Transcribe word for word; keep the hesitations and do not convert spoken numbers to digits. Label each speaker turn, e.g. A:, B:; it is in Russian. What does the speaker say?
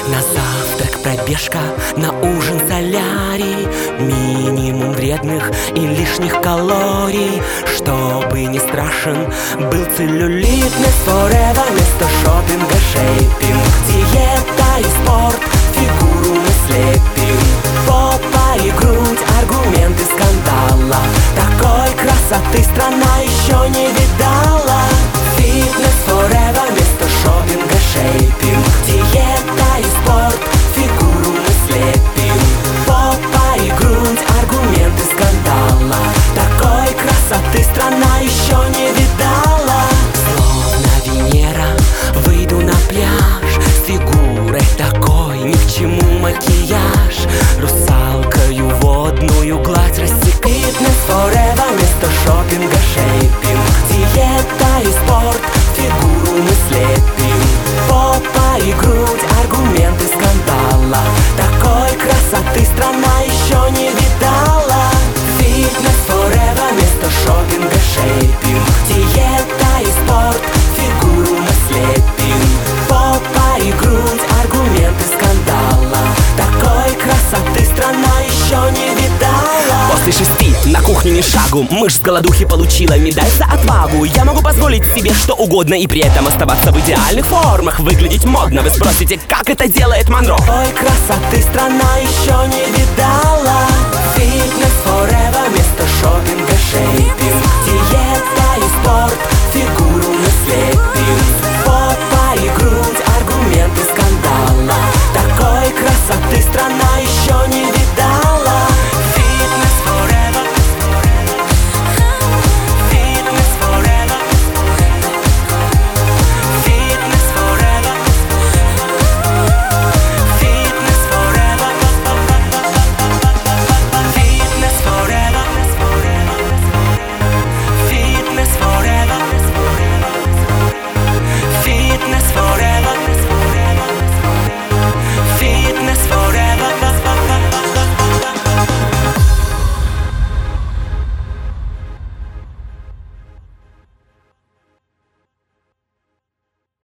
A: На завтрак пробежка, на ужин солярий, минимум вредных и лишних калорий. Чтобы не страшен был целлюлит, Miss Forever вместо шопинга шейпинг. Диета и спорт, фигуру мы слепим. Попа и грудь, аргументы скандала. Такой красоты страна еще не видала. Фитнес Forever вместо шопинга шейпинг. Диета и спорт, фигуру мы слепим. Попа и грудь, аргументы скандала. Такой красоты страна еще не видала. Словно Венера выйду на пляж, с фигурой такой ни к чему макияж. Русалкою водную гладь рассекает. Фитнес Forever вместо шопинга шейпинг. Диета и спорт, фигуру мы слепим. Попа и грудь, аргументы скандала. Такой красоты страна еще не видала. Фитнес Forever вместо шопинга шейпинг. Диета и спорт, фигуру мы слепим. Попа и грудь, аргументы скандала. Такой красоты страна еще не видала.
B: После шести на кухню ни шагу, мышь с голодухи получила медаль за отвагу. Я могу позволить себе что угодно и при этом оставаться в идеальных формах, выглядеть модно. Вы спросите, как это делает Монро?
A: Такой красоты страна еще не видала. Фитнес Forever вместо шопинга шейпинг.